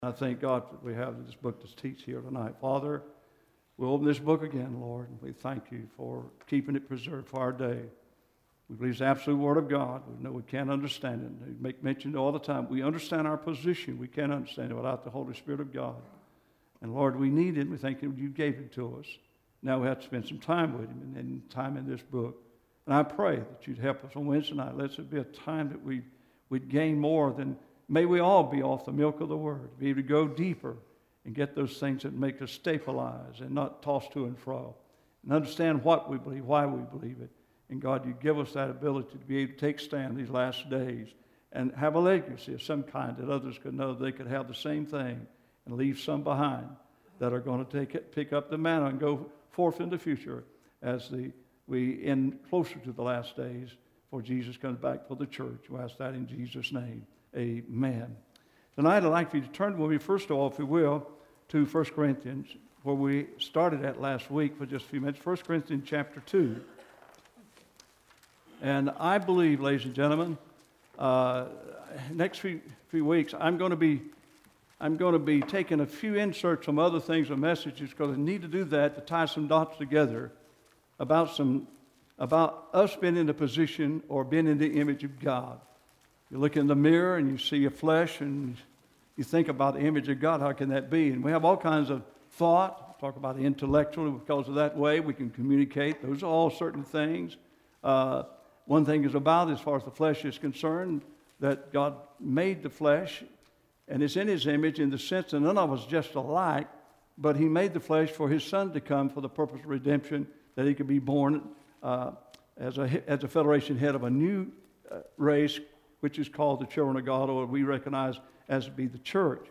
I thank God that we have this book to teach here tonight. Father, we'll open this book again, Lord, and we thank you for keeping it preserved for our day. We believe it's the absolute Word of God. We know we can't understand it. We make mention all the time. We understand our position. We can't understand it without the Holy Spirit of God. And Lord, we need it. We thank you gave it to us. Now we have to spend some time with Him and time in this book. And I pray that you'd help us on Wednesday night. Let it be a time that we'd gain more than, may we all be off the milk of the Word, be able to go deeper and get those things that make us stabilize and not toss to and fro. And understand what we believe, why we believe it. And God, you give us that ability to be able to take stand these last days and have a legacy of some kind that others could know they could have the same thing and leave some behind that are going to pick up the mantle and go forth in the future as we end closer to the last days before Jesus comes back for the church. We ask that in Jesus' name. Amen. Tonight I'd like for you to turn with me, first of all, if you will, to 1 Corinthians, where we started at last week for just a few minutes. 1 Corinthians chapter 2. And I believe, ladies and gentlemen, next few weeks I'm going to be taking a few inserts from other things or messages because I need to do that to tie some dots together about us being in the position or being in the image of God. You look in the mirror and you see your flesh and you think about the image of God. How can that be? And we have all kinds of thought. Talk about the intellectual because of that way we can communicate. Those are all certain things. One thing is about, as far as the flesh is concerned, that God made the flesh, and it's in His image in the sense that none of us just alike, but He made the flesh for His Son to come for the purpose of redemption, that He could be born as a federation head of a new race, which is called the children of God, or we recognize as to be the church.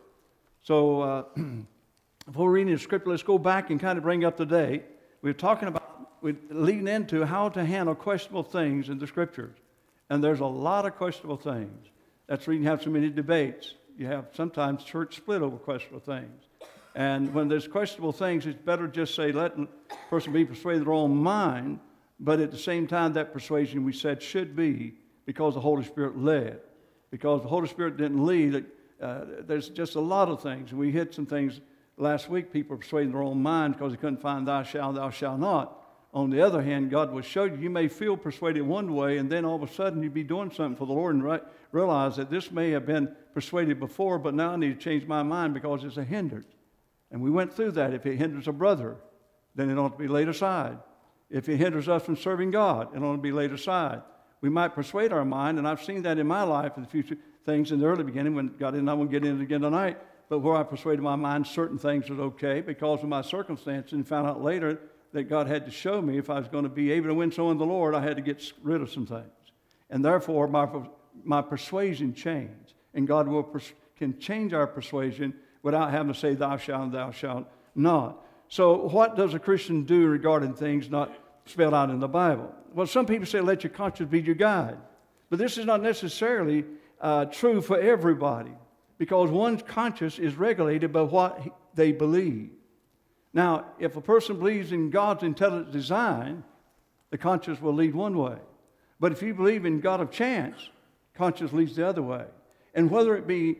So before reading the scripture, let's go back and kind of bring up the date. We're leading into how to handle questionable things in the scriptures. And there's a lot of questionable things. That's where you have so many debates. You have sometimes church split over questionable things. And when there's questionable things, it's better just say, let the person be persuaded of their own mind, but at the same time, that persuasion we said should be because the Holy Spirit led. Because the Holy Spirit didn't lead, there's just a lot of things. And we hit some things last week, people were persuading their own mind because they couldn't find thou shalt not. On the other hand, God will show you, you may feel persuaded one way, and then all of a sudden you'd be doing something for the Lord and realize that this may have been persuaded before, but now I need to change my mind because it's a hindrance. And we went through that. If it hinders a brother, then it ought to be laid aside. If it hinders us from serving God, it ought to be laid aside. We might persuade our mind, and I've seen that in my life in the future, things in the early beginning when God didn't, I won't get into it again tonight, but where I persuaded my mind certain things was okay because of my circumstances and found out later that God had to show me if I was going to be able to win someone in the Lord, I had to get rid of some things. And therefore, my persuasion changed. And God can change our persuasion without having to say, thou shalt and thou shalt not. So what does a Christian do regarding things not spelled out in the Bible? Well, some people say, let your conscience be your guide. But this is not necessarily true for everybody because one's conscience is regulated by what they believe. Now, if a person believes in God's intelligent design, the conscience will lead one way. But if you believe in God of chance, conscience leads the other way. And whether it be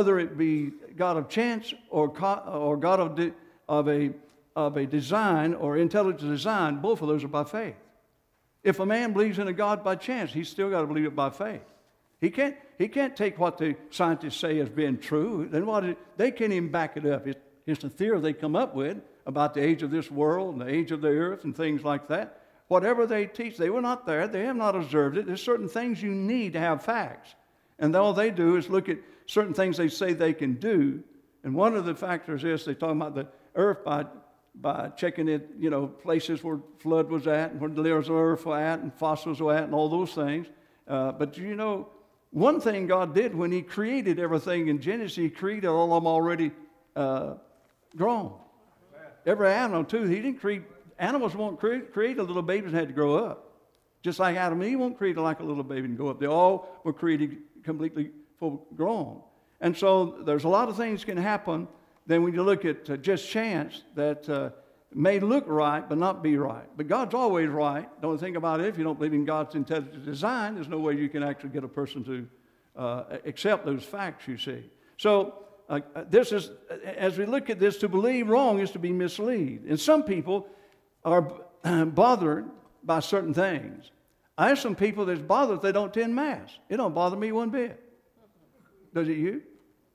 God of chance or God of a design or intelligent design, both of those are by faith. If a man believes in a God by chance, he's still got to believe it by faith. He can't take what the scientists say as being true. Then they can't even back it up. It's a theory they come up with about the age of this world and the age of the earth and things like that. Whatever they teach, they were not there. They have not observed it. There's certain things you need to have facts. And all they do is look at certain things they say they can do. And one of the factors is they talk about the earth by checking it, places where flood was at and where the layers of earth were at and fossils were at and all those things. But one thing God did when He created everything in Genesis, He created all of them already grown. Every animal, too. He didn't create, animals won't create a little baby and had to grow up. Just like Adam and Eve won't create like a little baby and grow up. They all were created completely full grown. And so there's a lot of things can happen. Then when you look at just chance that may look right but not be right. But God's always right. Don't think about it. If you don't believe in God's intelligent design, there's no way you can actually get a person to accept those facts, you see. So This is, as we look at this, to believe wrong is to be mislead. And some people are bothered by certain things. I have some people that's bothered if they don't attend Mass. It don't bother me one bit. Does it you?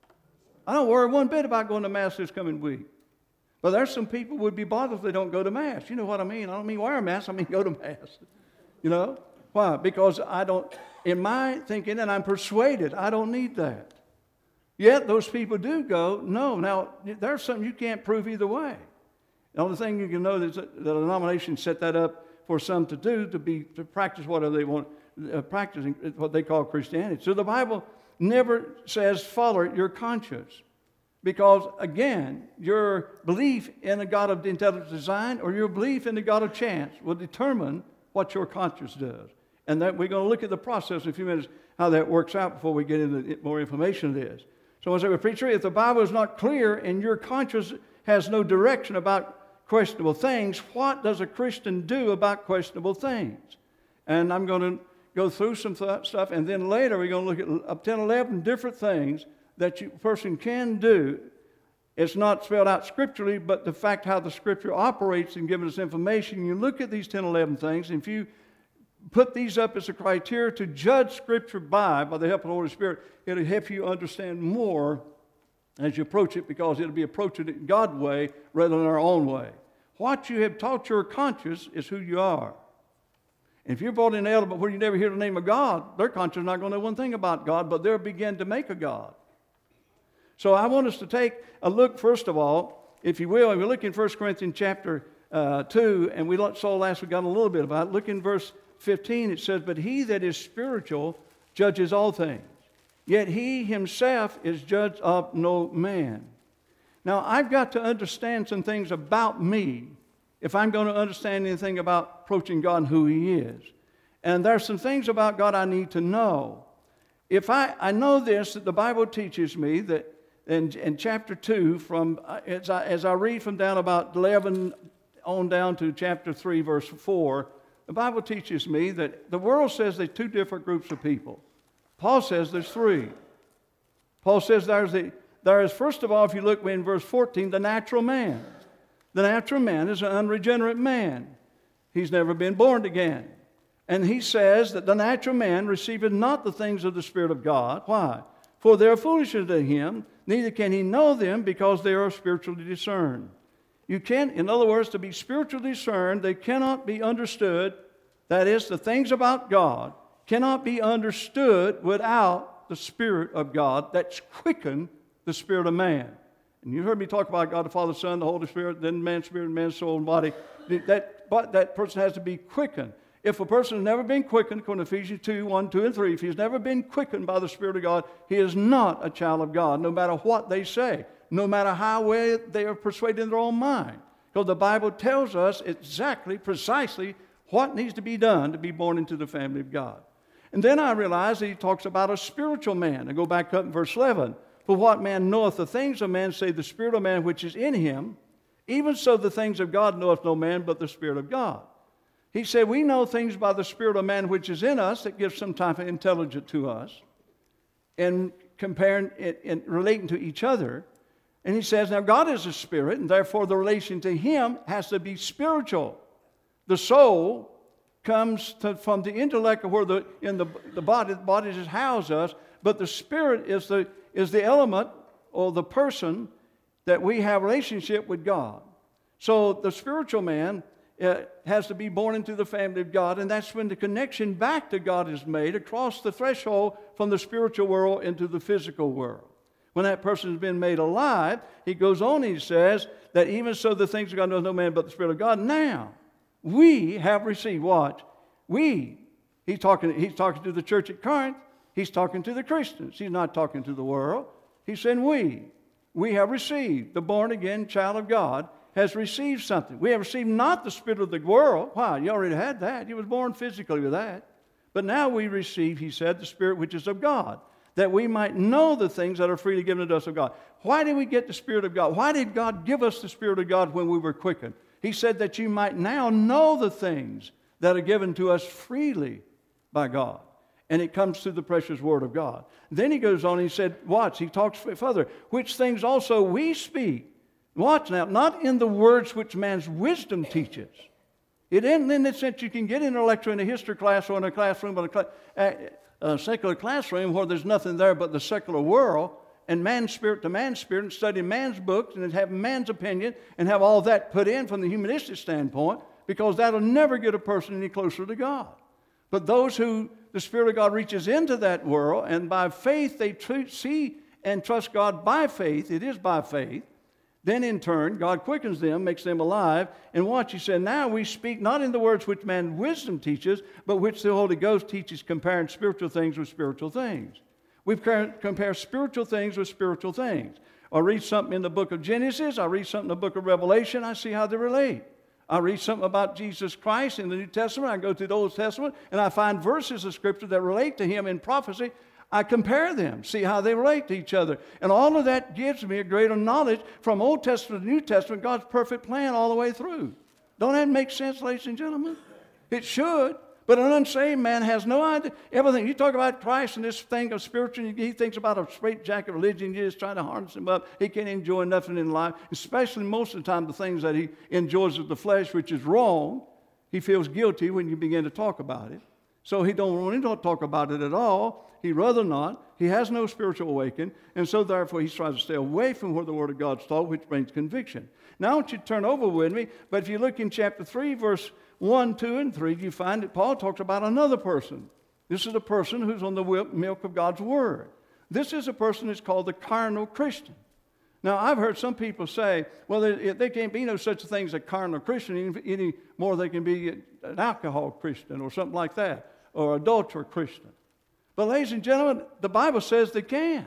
I don't worry one bit about going to Mass this coming week. But there's some people who would be bothered if they don't go to Mass. You know what I mean? I don't mean wear a Mass, I mean go to Mass. You know? Why? Because I don't, in my thinking, and I'm persuaded, I don't need that. Yet those people do go, no. Now, there's something you can't prove either way. The only thing you can know is that the denomination set that up for some to do, to practice whatever they want, practicing what they call Christianity. So the Bible never says follow your conscience. Because, again, your belief in a God of intelligent design or your belief in the God of chance will determine what your conscience does. And that we're going to look at the process in a few minutes, how that works out before we get into more information of this. So I say, well, preacher, if the Bible is not clear and your conscience has no direction about questionable things, what does a Christian do about questionable things? And I'm going to go through some stuff, and then later we're going to look at 10, 11 different things that a person can do. It's not spelled out scripturally, but the fact how the Scripture operates in giving us information. You look at these 10, 11 things, and if you put these up as a criteria to judge Scripture by the help of the Holy Spirit, it'll help you understand more as you approach it, because it'll be approaching it God's way rather than our own way. What you have taught your conscience is who you are. And if you're brought in an element where you never hear the name of God, their conscience is not going to know one thing about God, but they'll begin to make a God. So I want us to take a look, first of all, if you will, and we look in 1 Corinthians chapter 2, and we saw last week, got a little bit about it. Look in verse 15, it says, but he that is spiritual judges all things, yet he himself is judged of no man. Now, I've got to understand some things about me if I'm going to understand anything about approaching God and who He is. And there's some things about God I need to know. If I know this, that the Bible teaches me that in chapter 2, as I read from down about 11 on down to chapter 3, verse 4, the Bible teaches me that the world says there's two different groups of people. Paul says there's three. Paul says there is, first of all, if you look in verse 14, the natural man. The natural man is an unregenerate man. He's never been born again. And he says that the natural man receiveth not the things of the Spirit of God. Why? For they are foolishness to him, neither can he know them, because they are spiritually discerned. You can't, in other words, to be spiritually discerned, they cannot be understood. That is, the things about God cannot be understood without the Spirit of God that's quickened the spirit of man. And you heard me talk about God the Father, Son, the Holy Spirit, then man's spirit, man's soul, and body. That person has to be quickened. If a person has never been quickened, according to Ephesians 2, 1, 2, and 3, if he's never been quickened by the Spirit of God, he is not a child of God, no matter what they say, no matter how well they are persuaded in their own mind. Because the Bible tells us exactly, precisely, what needs to be done to be born into the family of God. And then I realize that he talks about a spiritual man. I go back up in verse 11. For what man knoweth the things of man, save the spirit of man which is in him? Even so the things of God knoweth no man but the Spirit of God. He said we know things by the spirit of man which is in us that gives some type of intelligence to us in comparing it and relating to each other. And he says, now God is a spirit, and therefore the relation to Him has to be spiritual. The soul comes from the intellect of where the body just houses us, but the spirit is the element or the person that we have a relationship with God. So the spiritual man has to be born into the family of God, and that's when the connection back to God is made across the threshold from the spiritual world into the physical world. When that person has been made alive, he goes on, he says, that even so the things of God knows no man but the Spirit of God. Now, we have received what? He's talking to the church at Corinth. He's talking to the Christians. He's not talking to the world. He's saying we have received, the born-again child of God has received something. We have received not the spirit of the world. Why? You already had that. You was born physically with that. But now we receive, he said, the Spirit which is of God, that we might know the things that are freely given to us of God. Why did we get the Spirit of God? Why did God give us the Spirit of God when we were quickened? He said that you might now know the things that are given to us freely by God. And it comes through the precious Word of God. Then he goes on, he said, watch, he talks further, which things also we speak. Watch now, not in the words which man's wisdom teaches. It isn't in the sense you can get in a lecture in a history class or in a classroom, or a secular classroom where there's nothing there but the secular world, and man's spirit to man's spirit, and study man's books, and have man's opinion, and have all that put in from the humanistic standpoint, because that'll never get a person any closer to God. But those who the Spirit of God reaches into that world, and by faith they see and trust God by faith, it is by faith, then in turn, God quickens them, makes them alive. And watch, he said, now we speak not in the words which man's wisdom teaches, but which the Holy Ghost teaches, comparing spiritual things with spiritual things. We compare spiritual things with spiritual things. I read something in the book of Genesis, I read something in the book of Revelation, I see how they relate. I read something about Jesus Christ in the New Testament, I go to the Old Testament, and I find verses of Scripture that relate to Him in prophecy. I compare them, see how they relate to each other. And all of that gives me a greater knowledge from Old Testament to New Testament, God's perfect plan all the way through. Don't that make sense, ladies and gentlemen? It should. But an unsaved man has no idea. Everything, you talk about Christ and this thing of spiritual, he thinks about a straitjacket religion, you're just trying to harness him up. He can't enjoy nothing in life, especially most of the time the things that he enjoys of the flesh, which is wrong. He feels guilty when you begin to talk about it. So he don't want to talk about it at all. He'd rather not. He has no spiritual awakening. And so therefore he tries to stay away from where the Word of God's taught, which brings conviction. Now I want you to turn over with me. But if you look in chapter 3, verse 1, 2, and 3, you find that Paul talks about another person. This is a person who's on the milk of God's Word. This is a person that's called the carnal Christian. Now, I've heard some people say, well, there can't be no such a thing as a carnal Christian any more than they can be an alcohol Christian or something like that, or adulterer Christian. But ladies and gentlemen, the Bible says they can.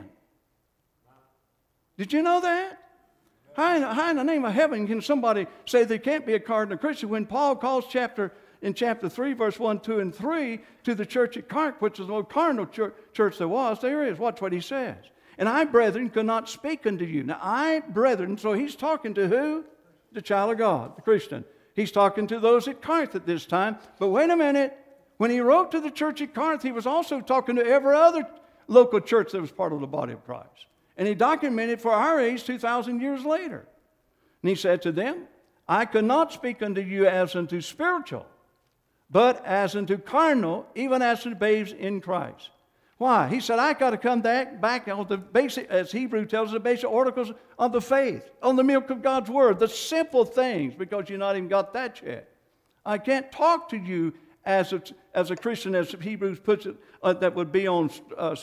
Did you know that? How in the name of heaven can somebody say they can't be a cardinal Christian when Paul calls in chapter 3, verse 1, 2, and 3 to the church at Corinth, which is the most cardinal church there was? There is. Watch what he says. And I, brethren, could not speak unto you. Now, I, brethren, so he's talking to who? The child of God, the Christian. He's talking to those at Corinth at this time. But wait a minute. When he wrote to the church at Corinth, he was also talking to every other local church that was part of the body of Christ. And he documented for our age 2,000 years later. And he said to them, I could not speak unto you as unto spiritual, but as unto carnal, even as to babes in Christ. Why? He said, I got to come back on the basic, as Hebrew tells us, the basic articles of the faith, on the milk of God's Word, the simple things, because you've not even got that yet. I can't talk to you as a Christian, as Hebrews puts it, that would be on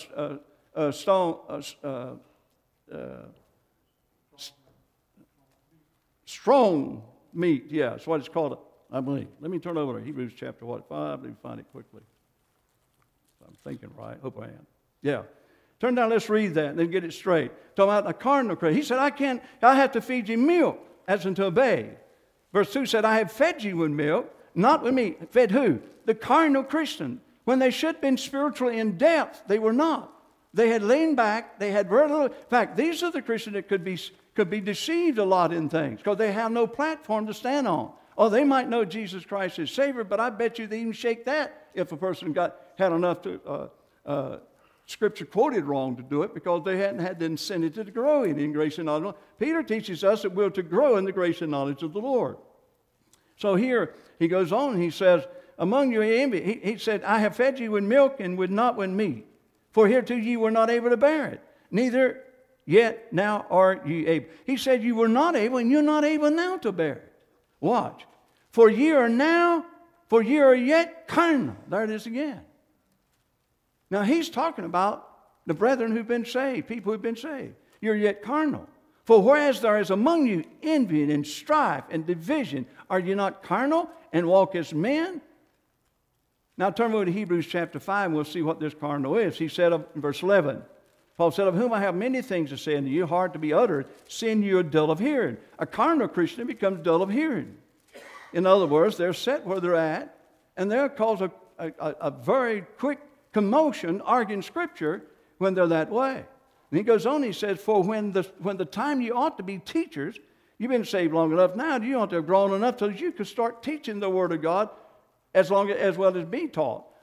strong meat. Yeah, that's what it's called, I believe. Let me turn over to Hebrews chapter 5. Let me find it quickly. I'm thinking right. Hope I am. Yeah. Turn down, let's read that and then get it straight. Talking about a carnal Christian. He said, I have to feed you milk as unto a babe. Verse 2 said, I have fed you with milk, not with meat. Fed who? The carnal Christian. When they should have been spiritually in depth, they were not. They had leaned back. They had very little. In fact, these are the Christians that could be deceived a lot in things because they have no platform to stand on. Oh, they might know Jesus Christ as Savior, but I bet you they even shake that if a person had enough to Scripture quoted wrong to do it because they hadn't had the incentive to grow in grace and knowledge. Peter teaches us that we're to grow in the grace and knowledge of the Lord. So here he goes on and he says, among you envy. He said, I have fed you with milk and not with meat. For hereto ye were not able to bear it, neither yet now are ye able. He said you were not able, and you're not able now to bear it. Watch. For ye are yet carnal. There it is again. Now he's talking about the brethren who've been saved, people who've been saved. You're yet carnal. For whereas there is among you envy and strife and division, are you not carnal and walk as men? Now turn over to Hebrews chapter 5 and we'll see what this carnal is. He said in verse 11, Paul said, of whom I have many things to say unto you, hard to be uttered, seeing you are dull of hearing. A carnal Christian becomes dull of hearing. In other words, they're set where they're at, and they'll cause a very quick commotion arguing Scripture when they're that way. And he goes on, he says, for when the time you ought to be teachers, you've been saved long enough now, you ought to have grown enough so that you could start teaching the Word of God as well as be taught.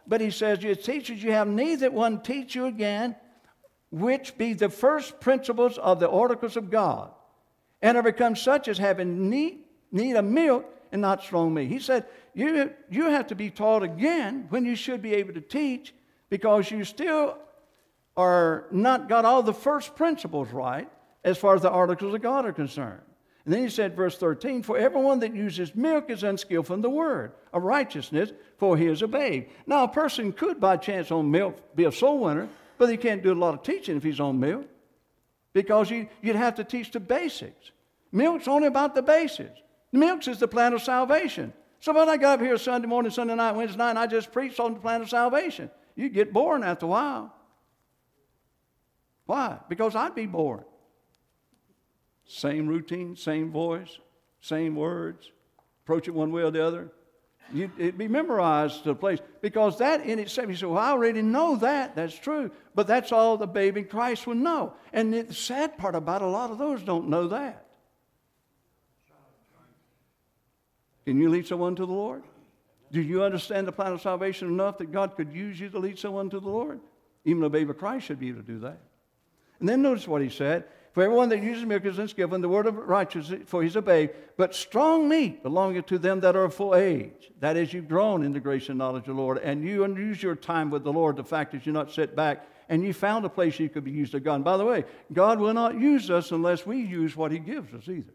But he says, you teachers, you have need that one teach you again, which be the first principles of the oracles of God, and are become such as having need of milk and not strong meat. He said, you have to be taught again when you should be able to teach, because you still are not got all the first principles right as far as the articles of God are concerned. And then he said, verse 13, for everyone that uses milk is unskillful in the word of righteousness, for he is a babe. Now, a person could by chance on milk be a soul winner, but he can't do a lot of teaching if he's on milk, because you'd have to teach the basics. Milk's only about the basics. Milk is the plan of salvation. So when I got up here Sunday morning, Sunday night, Wednesday night, and I just preached on the plan of salvation, you get bored after a while. Why? Because I'd be bored. Same routine, same voice, same words, approach it one way or the other. It'd be memorized to the place, because that in itself, you say, well, I already know that. That's true. But that's all the babe in Christ would know. And the sad part about a lot of those don't know that. Can you lead someone to the Lord? Do you understand the plan of salvation enough that God could use you to lead someone to the Lord? Even a babe of Christ should be able to do that. And then notice what he said. For everyone that uses milk is unskillful in the word of righteousness, for he's a babe. But strong meat belongeth to them that are of full age. That is, you've grown in the grace and knowledge of the Lord, and you use your time with the Lord. The fact is, you're not set back, and you found a place you could be used of God. And by the way, God will not use us unless we use what he gives us either.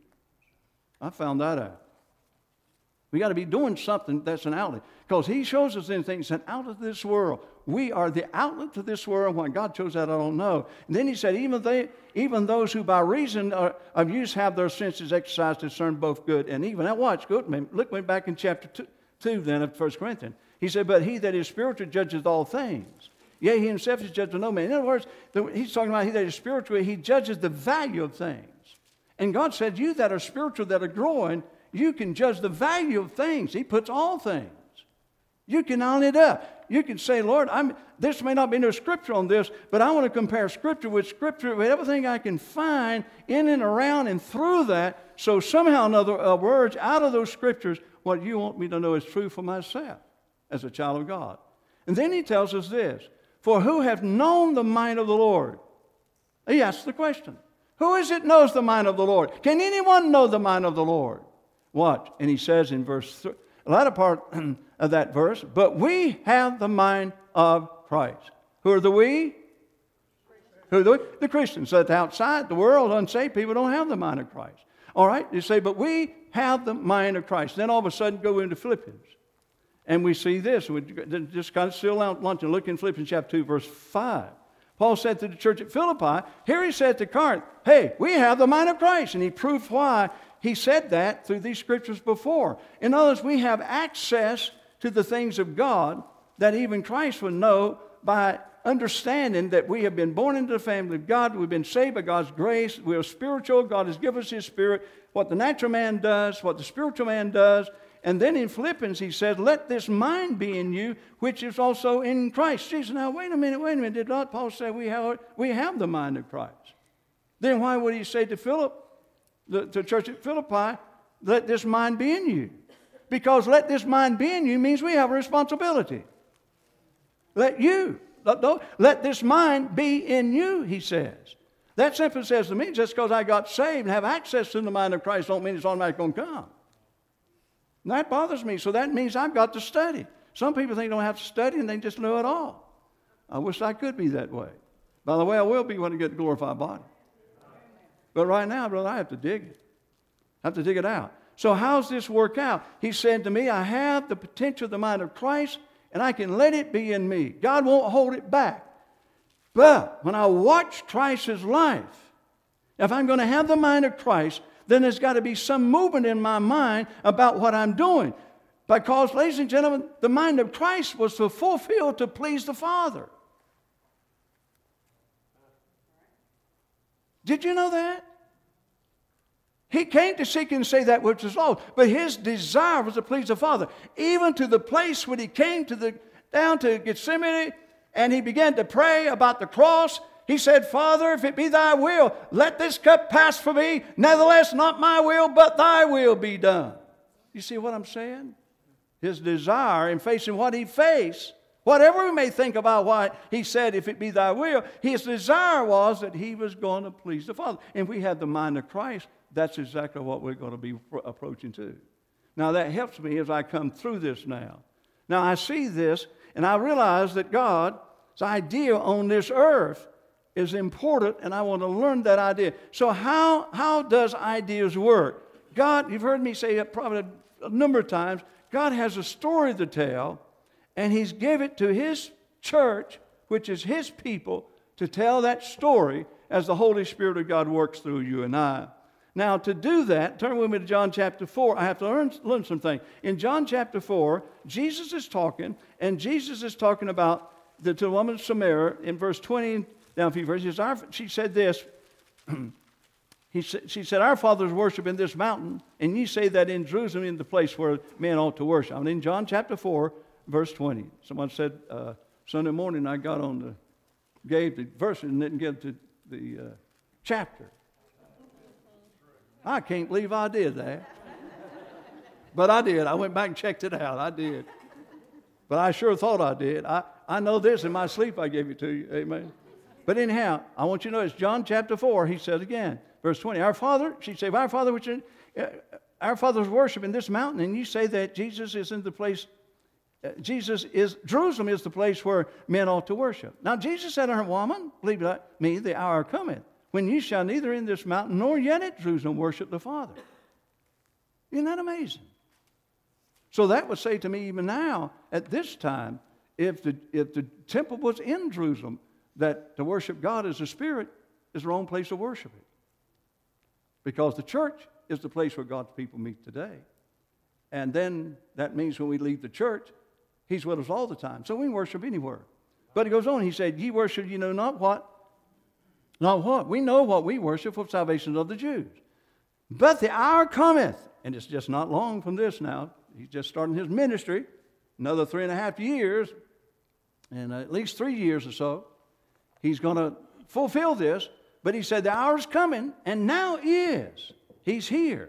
I found that out. We got to be doing something that's an outlet, because he shows us in things an outlet to this world. We are the outlet to this world. When God chose that, I don't know. And then he said, even those who by reason of use have their senses exercised to discern both good and evil. Now watch, look way back in chapter 2 then of 1 Corinthians. He said, but he that is spiritual judges all things. Yea, he himself is judged of no man. In other words, he's talking about he that is spiritual, he judges the value of things. And God said, you that are spiritual, that are growing, you can judge the value of things. He puts all things. You can own it up. You can say, Lord, this may not be no scripture on this, but I want to compare scripture with everything I can find in and around and through that. So somehow, in other words, out of those scriptures, what you want me to know is true for myself as a child of God. And then he tells us this, for who hath known the mind of the Lord? He asks the question. Who is it knows the mind of the Lord? Can anyone know the mind of the Lord? Watch. And he says in verse 3, the latter part of that verse, but we have the mind of Christ. Who are the we? Who are the we? The Christians. So outside the world, unsaved people don't have the mind of Christ. All right? You say, but we have the mind of Christ. Then all of a sudden go into Philippians. And we see this. We just kind of still out lunch and look in Philippians chapter 2, verse 5. Paul said to the church at Philippi, here he said to Corinth, hey, we have the mind of Christ. And he proved why he said that through these scriptures before. In other words, we have access to the things of God that even Christ would know by understanding that we have been born into the family of God. We've been saved by God's grace. We are spiritual. God has given us his spirit. What the natural man does, what the spiritual man does. And then in Philippians he says, let this mind be in you, which is also in Christ Jesus. Now, wait a minute. Did not Paul say we have the mind of Christ? Then why would he say to Philip, the church at Philippi, let this mind be in you? Because let this mind be in you means we have a responsibility. Let this mind be in you, he says. That simply says to me, just because I got saved and have access to the mind of Christ don't mean it's automatically going to come. And that bothers me. So that means I've got to study. Some people think they don't have to study and they just know it all. I wish I could be that way. By the way, I will be when I get a glorified body. But right now, brother, I have to dig it. I have to dig it out. So how's this work out? He said to me, I have the potential of the mind of Christ, and I can let it be in me. God won't hold it back. But when I watch Christ's life, if I'm going to have the mind of Christ, then there's got to be some movement in my mind about what I'm doing. Because, ladies and gentlemen, the mind of Christ was to fulfill to please the Father. Did you know that? He came to seek and save that which was lost, but his desire was to please the Father. Even to the place when he came down to Gethsemane and he began to pray about the cross, he said, Father, if it be thy will, let this cup pass from me. Nevertheless, not my will, but thy will be done. You see what I'm saying? His desire in facing what he faced Whatever we may think about why he said, if it be thy will, his desire was that he was going to please the Father. And if we have the mind of Christ, that's exactly what we're going to be approaching to. Now, that helps me as I come through this now. Now, I see this, and I realize that God's idea on this earth is important, and I want to learn that idea. So how does ideas work? God, you've heard me say it probably a number of times, God has a story to tell, and he's given it to his church, which is his people, to tell that story as the Holy Spirit of God works through you and I. Now, to do that, turn with me to John chapter 4. I have to learn some things. In John chapter 4, Jesus is talking, and Jesus is talking about to the woman of Samaria in verse 20, down a few verses. She said this. She said, our fathers worship in this mountain, and ye say that in Jerusalem is the place where men ought to worship. I mean, in John chapter 4, verse 20. Someone said, Sunday morning I got on gave the verse and didn't give to the chapter. I can't believe I did that. But I did. I went back and checked it out. I did. But I sure thought I did. I know this in my sleep I gave it to you. Amen. But anyhow, I want you to know it's John chapter 4. He says again, verse 20. Our Father, she said, our Father, our fathers worship in this mountain, and you say that Jesus is in the place, Jerusalem is the place where men ought to worship. Now Jesus said unto her, woman, believe me, the hour cometh, when you shall neither in this mountain nor yet at Jerusalem worship the Father. Isn't that amazing? So that would say to me even now, at this time, if the temple was in Jerusalem, that to worship God as a spirit is the wrong place to worship it. Because the church is the place where God's people meet today. And then that means when we leave the church, he's with us all the time. So we can worship anywhere. But he goes on, he said, ye worship, you know not what? Not what? We know what we worship for salvation of the Jews. But the hour cometh, and it's just not long from this now. He's just starting his ministry, another 3.5 years, and at least 3 years or so. He's going to fulfill this, but he said the hour's coming, and now is. He's here.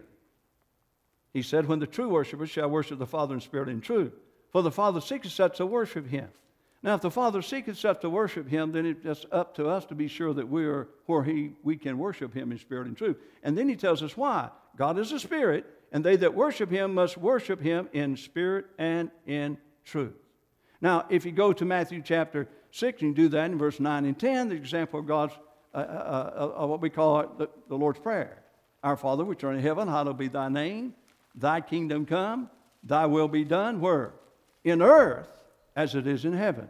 He said, when the true worshipers shall worship the Father in spirit and truth. For the Father seeketh such to worship him. Now, if the Father seeketh such to worship him, then it's just up to us to be sure that we are where we can worship him in spirit and truth. And then he tells us why. God is a spirit, and they that worship him must worship him in spirit and in truth. Now, if you go to Matthew chapter 6, and you do that in verse 9 and 10, the example of God's, what we call the Lord's Prayer. Our Father, which art in heaven, hallowed be thy name. Thy kingdom come, thy will be done, where? In earth as it is in heaven.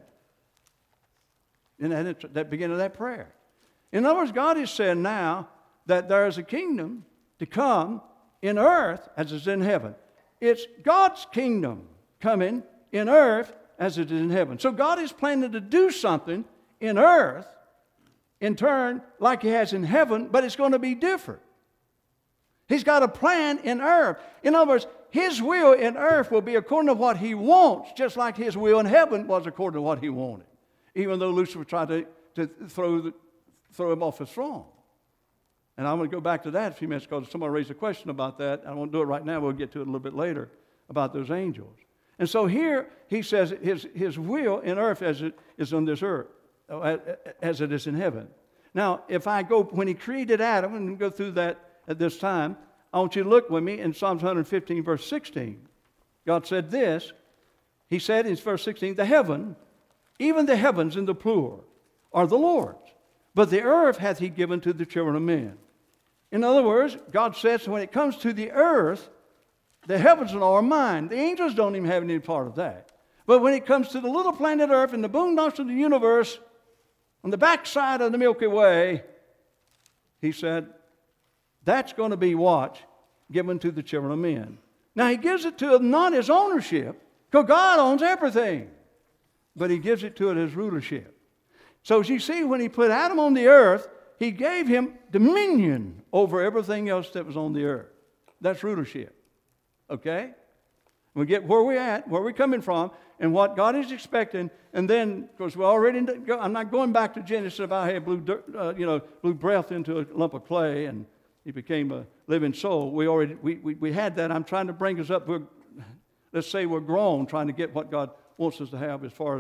And that beginning of that prayer. In other words, God is saying now that there is a kingdom to come in earth as it is in heaven. It's God's kingdom coming in earth as it is in heaven. So God is planning to do something in earth, in turn, like he has in heaven, but it's going to be different. He's got a plan in earth. In other words, his will in earth will be according to what he wants, just like his will in heaven was according to what he wanted. Even though Lucifer tried to throw him off his throne. And I'm going to go back to that in a few minutes because someone raised a question about that. I won't do it right now. We'll get to it a little bit later about those angels. And so here he says his will in earth as it is on this earth, as it is in heaven. Now, if I go, when he created Adam, and go through that at this time, I want you to look with me in Psalms 115, verse 16. God said this. He said in verse 16, the heaven, even the heavens in the plural, are the Lord's, but the earth hath he given to the children of men. In other words, God says when it comes to the earth, the heavens are mine. The angels don't even have any part of that. But when it comes to the little planet Earth and the boondocks of the universe, on the backside of the Milky Way, he said, that's going to be what? Given to the children of men. Now, he gives it to them not as ownership, because God owns everything. But he gives it to it as rulership. So as you see, when he put Adam on the earth, he gave him dominion over everything else that was on the earth. That's rulership. Okay? We get where we're at, where we're coming from, and what God is expecting. And then, of course, I'm not going back to Genesis about how he blew breath into a lump of clay and he became a living soul. We had that. I'm trying to bring us up. Let's say we're grown, trying to get what God wants us to have as far as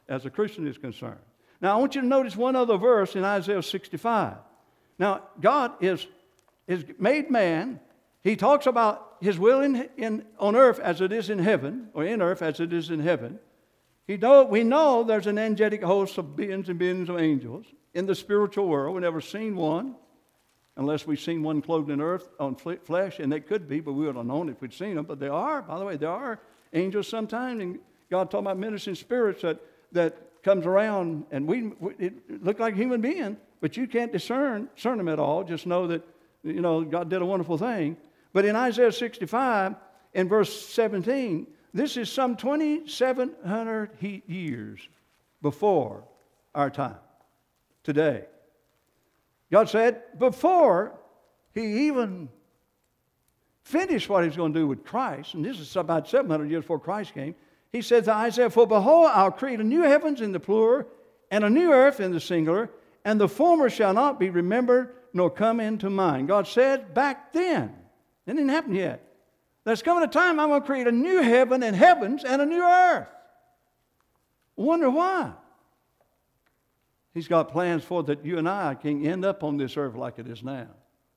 as a Christian is concerned. Now, I want you to notice one other verse in Isaiah 65. Now, God is made man. He talks about his will on earth as it is in heaven, or in earth as it is in heaven. We know there's an angelic host of billions and billions of angels in the spiritual world. We've never seen one, unless we've seen one clothed in earth on flesh, and they could be, but we would have known if we'd seen them. But they are, by the way, there are angels sometimes, and God talking about ministering spirits that comes around, and it look like a human being, but you can't discern them at all. Just know that, God did a wonderful thing. But in Isaiah 65, in verse 17, this is some 2,700 years before our time, today. God said, before he even finished what he's going to do with Christ, and this is about 700 years before Christ came, he said to Isaiah, for behold, I'll create a new heavens in the plural, and a new earth in the singular, and the former shall not be remembered, nor come into mind. God said back then, it didn't happen yet, there's coming a time I'm going to create a new heaven and heavens and a new earth. Wonder why? He's got plans for that you and I can end up on this earth like it is now.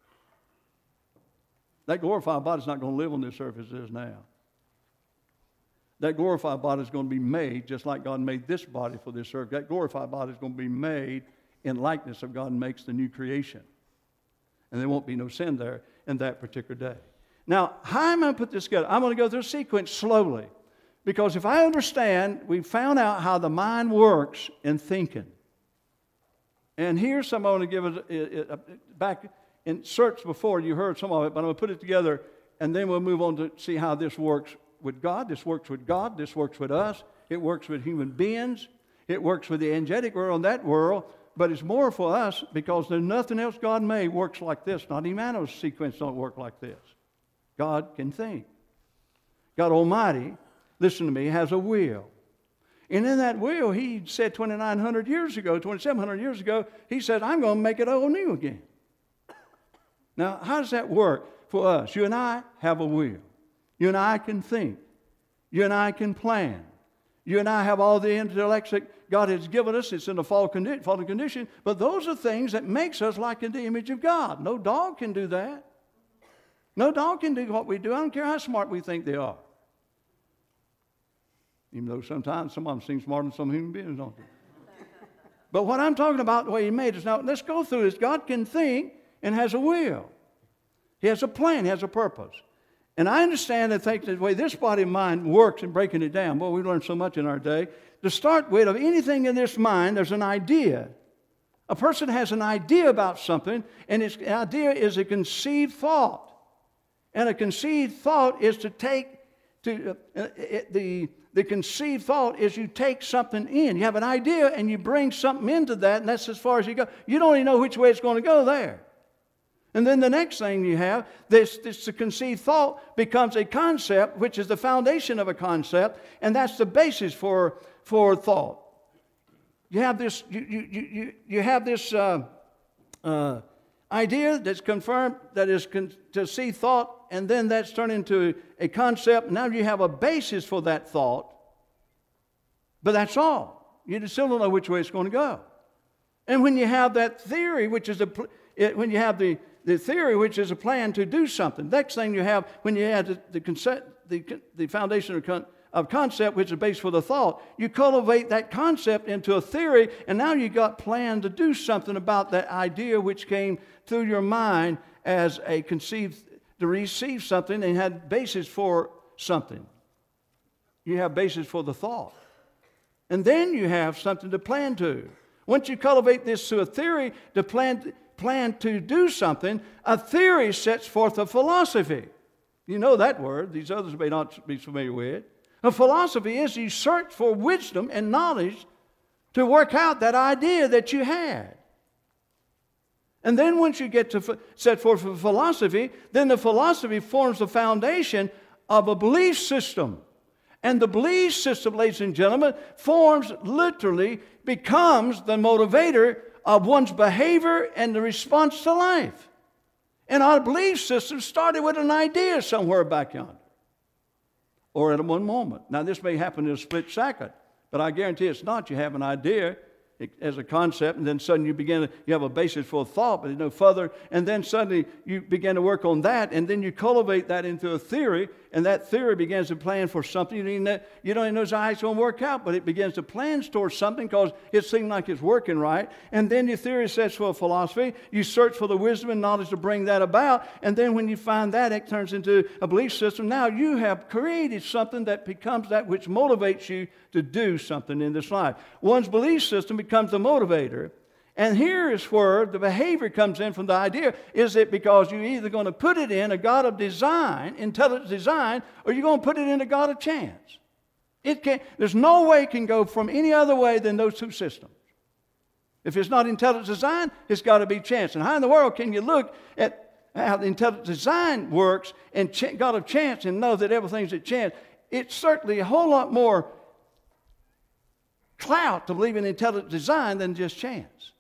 That glorified body is not going to live on this earth as it is now. That glorified body is going to be made just like God made this body for this earth. That glorified body is going to be made in likeness of God makes the new creation. And there won't be no sin there in that particular day. Now, how am I going to put this together? I'm going to go through a sequence slowly. Because if I understand, we found out how the mind works in thinking. And here's some I want to give it back in search before. You heard some of it, but I'm going to put it together, and then we'll move on to see how this works with God. This works with God. This works with us. It works with human beings. It works with the angelic world and that world. But it's more for us because there's nothing else God made works like this. Not even Manos sequence don't work like this. God can think. God Almighty, listen to me, has a will. And in that will, he said 2,700 years ago, he said, I'm going to make it all new again. Now, how does that work for us? You and I have a will. You and I can think. You and I can plan. You and I have all the intellects that God has given us. It's in a fallen condition. But those are things that makes us like in the image of God. No dog can do that. No dog can do what we do. I don't care how smart we think they are. Even though sometimes some of them seem smarter than some human beings, don't they? But what I'm talking about, the way he made us. Now, let's go through this. God can think and has a will. He has a plan. He has a purpose. And I understand and think that the way this body of mind works in breaking it down, boy, we learned so much in our day. To start with, of anything in this mind, there's an idea. A person has an idea about something, and its idea is a conceived thought. And a conceived thought is to take, the conceived thought is you take something in. You have an idea, and you bring something into that, and that's as far as you go. You don't even know which way it's going to go there. And then the next thing you have, this conceived thought becomes a concept, which is the foundation of a concept, and that's the basis for thought. You have this, you have this idea that's confirmed, that is to see thought, and then that's turned into a concept. Now you have a basis for that thought, but that's all. You still don't know which way it's going to go. And when you have that theory, which is when you have the theory, which is a plan to do something. Next thing you have, when you have the foundation of concept, which is based for the thought, you cultivate that concept into a theory, and now you got plan to do something about that idea which came through your mind as a conceived, to receive something and had basis for something. You have basis for the thought. And then you have something to plan to. Once you cultivate this to a theory, to plan to do something, a theory sets forth a philosophy. You know that word. These others may not be familiar with it. A philosophy is you search for wisdom and knowledge to work out that idea that you had. And then once you get to set forth a philosophy, then the philosophy forms the foundation of a belief system. And the belief system, ladies and gentlemen, becomes the motivator of one's behavior and the response to life. And our belief system started with an idea somewhere back yonder, or at one moment. Now, this may happen in a split second, But I guarantee it's not. You have an idea as a concept, and then suddenly you have a basis for a thought, but no further, and then suddenly you begin to work on that, and then you cultivate that into a theory, and that theory begins to plan for something. You don't even know how it's going to work out, but it begins to plan towards something because it seems like it's working right, and then your theory sets for a philosophy. You search for the wisdom and knowledge to bring that about, and then when you find that, it turns into a belief system. Now you have created something that becomes that which motivates you to do something in this life. One's belief system becomes the motivator. And here is where the behavior comes in from the idea. Is it because you're either going to put it in a God of design, intelligent design, or you're going to put it in a God of chance? There's no way it can go from any other way than those two systems. If it's not intelligent design, it's got to be chance. And how in the world can you look at how the intelligent design works and God of chance and know that everything's at chance? It's certainly a whole lot more clout to believe in intelligent design than just chance.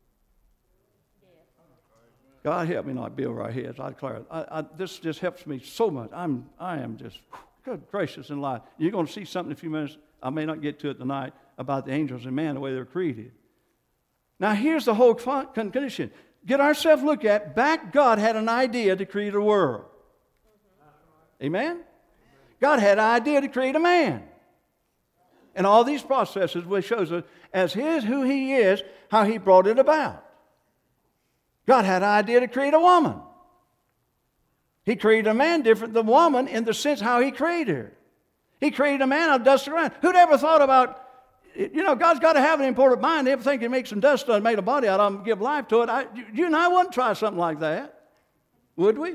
God help me not be over our heads. I declare it. This just helps me so much. I am just, good gracious in life. You're going to see something in a few minutes. I may not get to it tonight about the angels and man, the way they're created. Now here's the whole condition. Get ourselves looked at. Back God had an idea to create a world. Amen? God had an idea to create a man. And all these processes which shows us as who He is, how He brought it about. God had an idea to create a woman. He created a man different than woman in the sense how He created her. He created a man out of dust and ground. Who'd ever thought about, God's got to have an important mind. Everything He make some dust and made a body out of and give life to it. You and I wouldn't try something like that. Would we?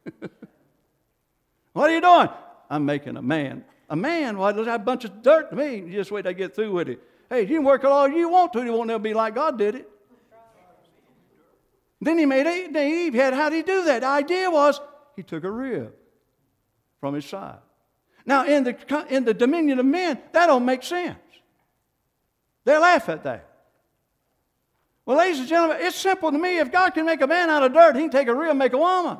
What are you doing? I'm making a man. A man, why does that a bunch of dirt to me? You just wait till I get through with it. Hey, you can work it all you want to. It won't never be like God did it. Then He made Eve. How did He do that? The idea was He took a rib from his side. Now, in the dominion of men, that don't make sense. They laugh at that. Well, ladies and gentlemen, it's simple to me. If God can make a man out of dirt, He can take a rib and make a woman.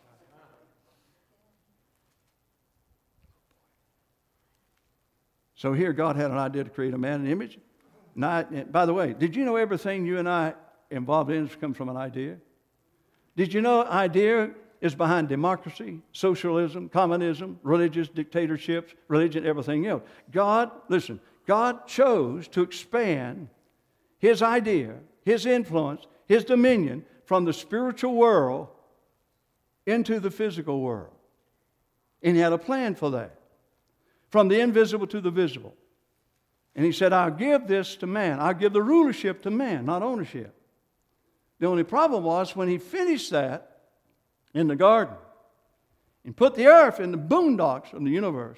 So here God had an idea to create a man in image. By the way, did you know everything you and I involved in comes from an idea? Did you know idea is behind democracy, socialism, communism, religious dictatorships, religion, everything else? God chose to expand His idea, His influence, His dominion from the spiritual world into the physical world. And He had a plan for that. From the invisible to the visible. And He said, I'll give this to man. I'll give the rulership to man, not ownership. The only problem was when He finished that in the garden and put the earth in the boondocks of the universe.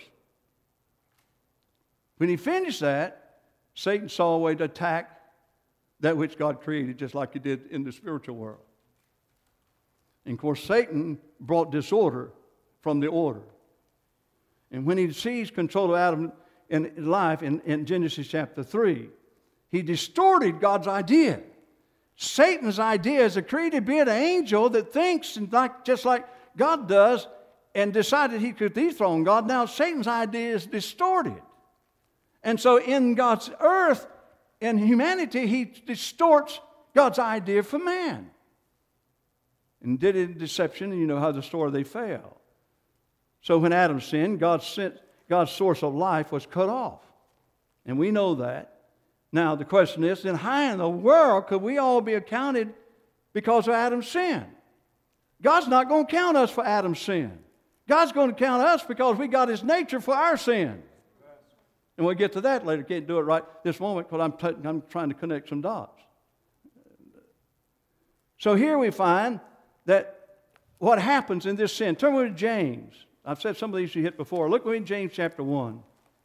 When He finished that, Satan saw a way to attack that which God created, just like He did in the spiritual world. And of course, Satan brought disorder from the order. And when he seized control of Adam in life in Genesis chapter 3, he distorted God's idea. Satan's idea is a created being, an angel that thinks just like God does and decided he could dethrone God. Now Satan's idea is distorted. And so in God's earth, in humanity, he distorts God's idea for man. And did it in deception, and you know how the story they failed. So when Adam sinned, God's source of life was cut off. And we know that. Now the question is, then how in the world could we all be accounted because of Adam's sin? God's not going to count us for Adam's sin. God's going to count us because we got His nature for our sin. And we'll get to that later. Can't do it right this moment because I'm trying to connect some dots. So here we find that what happens in this sin. Turn with James. I've said some of these you hit before. Look in James chapter 1.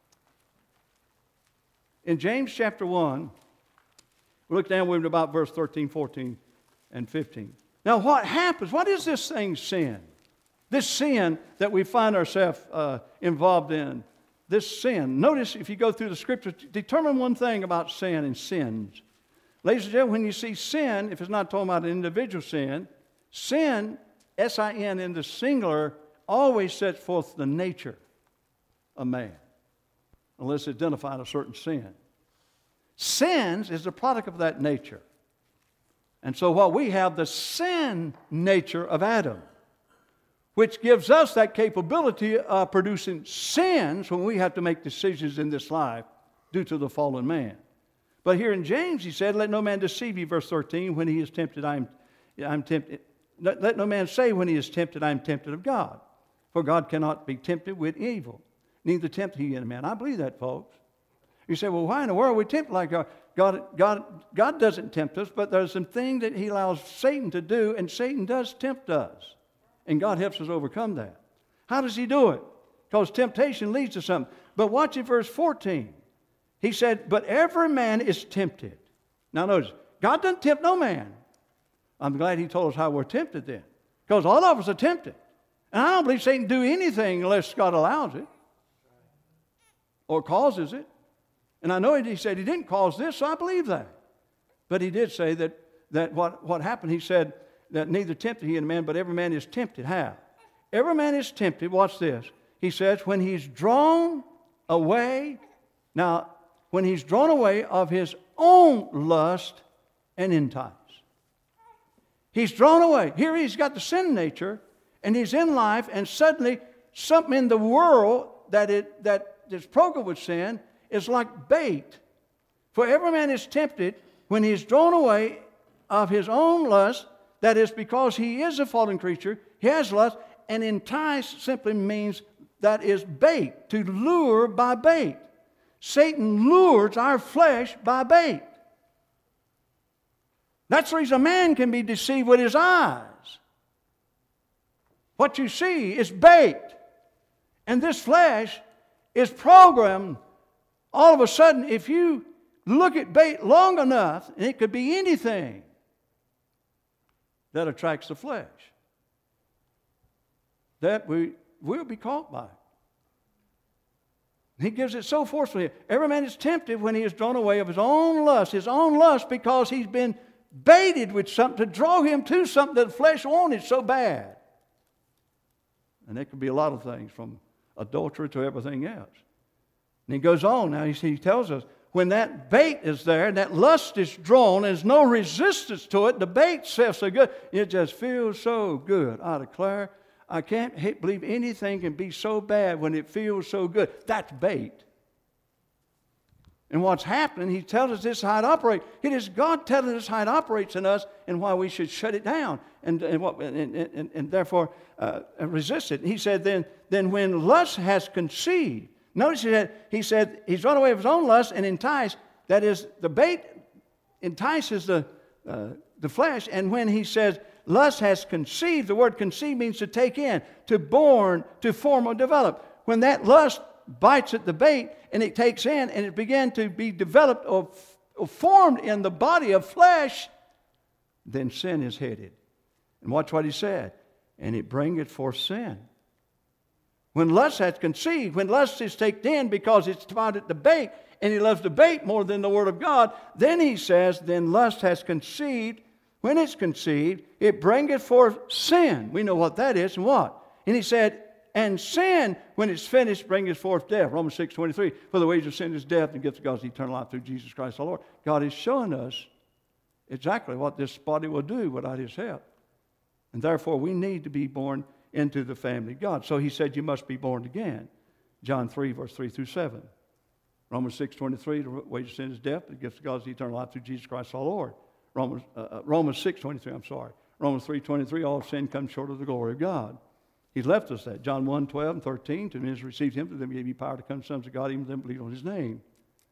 In James chapter 1, we look down with about verse 13, 14, and 15. Now what happens? What is this thing, sin? This sin that we find ourselves involved in. This sin. Notice if you go through the Scriptures, determine one thing about sin and sins. Ladies and gentlemen, when you see sin, if it's not talking about an individual sin, sin, S-I-N in the singular, always sets forth the nature of man, unless identifying a certain sin. sins is the product of that nature. And so what we have, the sin nature of Adam, which gives us that capability of producing sins when we have to make decisions in this life due to the fallen man. But here in James, he said, let no man deceive you, verse 13, when he is tempted, I'm tempted. Let no man say when he is tempted, I am tempted of God. For God cannot be tempted with evil, neither tempt he any man. I believe that, folks. You say, well, why in the world are we tempted like God? God doesn't tempt us, but there's some things that he allows Satan to do, and Satan does tempt us. And God helps us overcome that. How does he do it? Because temptation leads to something. But watch in verse 14. He said, but every man is tempted. Now notice, God doesn't tempt no man. I'm glad he told us how we're tempted then. Because all of us are tempted. And I don't believe Satan can do anything unless God allows it. Or causes it. And I know he said he didn't cause this, so I believe that. But he did say that what happened, he said that neither tempted he any man, but every man is tempted. How? Every man is tempted, watch this. He says, when he's drawn away. Now, when he's drawn away of his own lust and enticed. He's drawn away. Here he's got the sin nature, and he's in life, and suddenly something in the world that is programmed with sin is like bait. For every man is tempted when he is drawn away of his own lust, that is because he is a fallen creature, he has lust, and entice simply means that is bait, to lure by bait. Satan lures our flesh by bait. That's the reason a man can be deceived with his eyes. What you see is bait. And this flesh is programmed. All of a sudden, if you look at bait long enough, and it could be anything that attracts the flesh, that we will be caught by it. He gives it so forcefully. Every man is tempted when he is drawn away of his own lust because he's been baited with something to draw him to something that the flesh wanted so bad. And it could be a lot of things, from adultery to everything else. And he goes on. Now he tells us, when that bait is there, and that lust is drawn, there's no resistance to it, the bait feels so good, it just feels so good. I declare, I can't believe anything can be so bad when it feels so good. That's bait. And what's happening, he tells us this is how it operates. It is God telling us how it operates in us and why we should shut it down and therefore resist it. He said, then when lust has conceived, notice he said he's run away of his own lust and enticed. That is, the bait entices the flesh. And when he says lust has conceived, the word conceive means to take in, to born, to form or develop. When that lust bites at the bait and it takes in and it began to be developed or formed in the body of flesh, then sin is headed. And watch what he said. And it bringeth forth sin. When lust has conceived, when lust is taken in because it's divided the bait, and he loves the bait more than the Word of God, then he says, then lust has conceived. When it's conceived, it bringeth forth sin. We know what that is and what. And he said, and sin, when it's finished, bringeth forth death. Romans 6:23. For the wages of sin is death, and the gift of God is eternal life through Jesus Christ our Lord. God is showing us exactly what this body will do without his help. And therefore, we need to be born into the family of God. So he said, you must be born again. John 3, verse 3 through 7. Romans 6:23, the wages of sin is death, the gift of God is eternal life through Jesus Christ our Lord. Romans 6:23, I'm sorry. Romans 3:23, all sin comes short of the glory of God. He's left us that. John 1, 12 and 13, to men who received him, to them gave he power to become sons of God, even them believe on his name.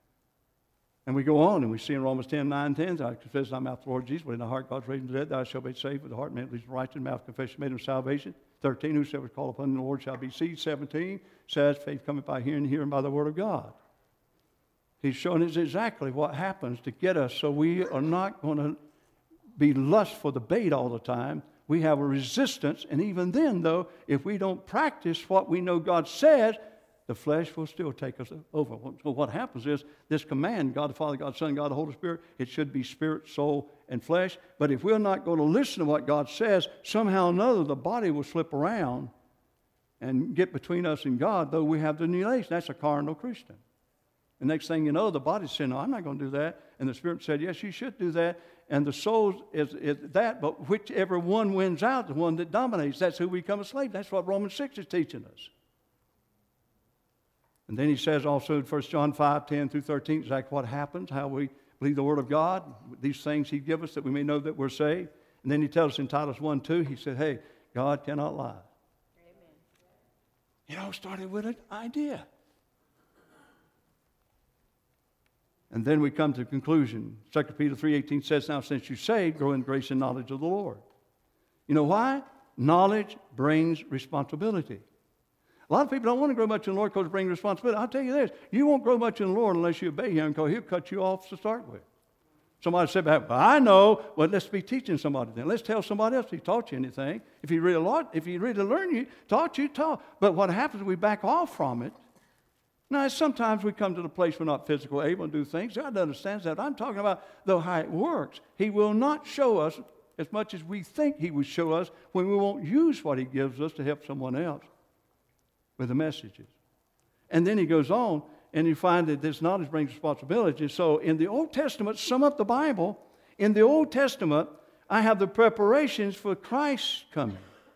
And we go on, and we see in Romans 10, 9, 10, I confess in thy mouth the Lord Jesus, but in thy heart God's raised from the dead, thou shalt be saved. With the heart man believes right, in the mouth confession made of salvation. 13, whosoever call upon the Lord shall be saved. 17 says, faith cometh by hearing, and hearing by the word of God. He's showing us exactly what happens to get us so we are not going to be lust for the bait all the time. We have a resistance, and even then, though, if we don't practice what we know God says, the flesh will still take us over. So what happens is this command, God the Father, God the Son, God the Holy Spirit, it should be spirit, soul, and flesh. But if we're not going to listen to what God says, somehow or another the body will slip around and get between us and God, though we have the new nation. That's a carnal Christian. The next thing you know, the body's saying, no, I'm not going to do that. And the Spirit said, yes, you should do that. And the soul is that, but whichever one wins out, the one that dominates, that's who we become a slave. That's what Romans 6 is teaching us. And then he says also in 1 John 5, 10 through 13, exactly what happens, how we believe the Word of God, these things he gives us that we may know that we're saved. And then he tells us in Titus 1, 2, he said, hey, God cannot lie. Amen. It all started with an idea. And then we come to the conclusion. 2 Peter 3:18 says, now since you're saved, grow in grace and knowledge of the Lord. You know why? Knowledge brings responsibility. A lot of people don't want to grow much in the Lord because it brings responsibility. I'll tell you this, you won't grow much in the Lord unless you obey Him, because He'll cut you off to start with. Somebody said, well, I know. Well, let's be teaching somebody then. Let's tell somebody else He taught you anything. If He really learned you, taught you, taught. But what happens is we back off from it. Now, sometimes we come to the place we're not physically able to do things. God understands that. I'm talking about, though, how it works. He will not show us as much as we think He would show us when we won't use what He gives us to help someone else with the messages. And then He goes on, and you find that this knowledge brings responsibility. So in the Old Testament, sum up the Bible. In the Old Testament, I have the preparations for Christ's coming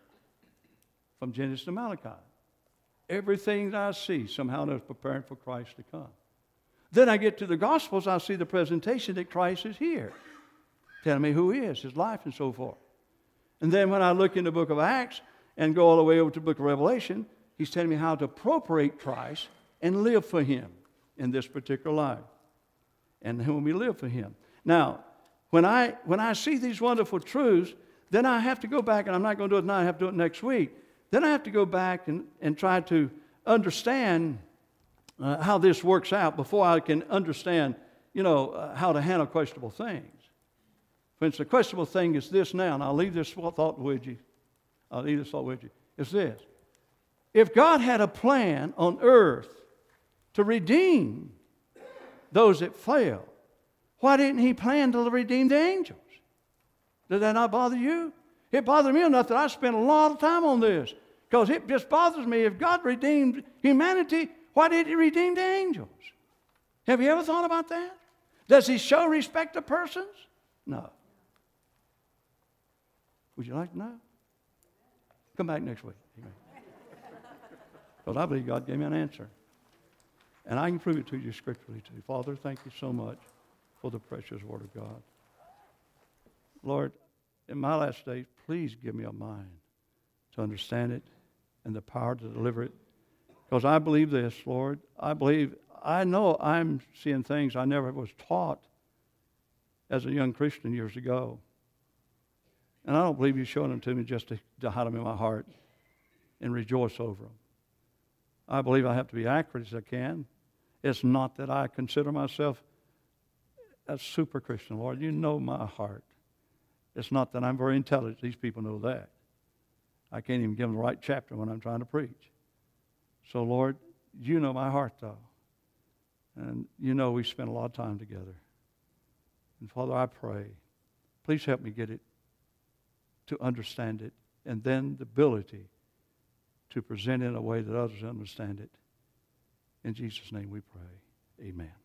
from Genesis to Malachi. Everything that I see somehow is preparing for Christ to come. Then I get to the Gospels, I see the presentation that Christ is here, telling me who He is, His life, and so forth. And then when I look in the book of Acts and go all the way over to the book of Revelation, He's telling me how to appropriate Christ and live for Him in this particular life. And when we live for Him. Now, when I see these wonderful truths, then I have to go back, and I'm not going to do it now, I have to do it next week. Then I have to go back and try to understand how this works out before I can understand, how to handle questionable things. For instance, a questionable thing is this now, and I'll leave this thought with you. It's this. If God had a plan on earth to redeem those that fail, why didn't He plan to redeem the angels? Does that not bother you? It bothers me enough that I spend a lot of time on this, because it just bothers me. If God redeemed humanity, why did He redeem the angels? Have you ever thought about that? Does He show respect to persons? No. Would you like to know? Come back next week. Because I believe God gave me an answer. And I can prove it to you scripturally too. Father, thank you so much for the precious Word of God. Lord, in my last days, please give me a mind to understand it and the power to deliver it. Because I believe this, Lord. I know I'm seeing things I never was taught as a young Christian years ago. And I don't believe You're showing them to me just to hide them in my heart and rejoice over them. I believe I have to be accurate as I can. It's not that I consider myself a super Christian, Lord. You know my heart. It's not that I'm very intelligent. These people know that. I can't even give them the right chapter when I'm trying to preach. So, Lord, You know my heart, though. And You know we spent a lot of time together. And, Father, I pray, please help me get it, to understand it, and then the ability to present it in a way that others understand it. In Jesus' name we pray. Amen.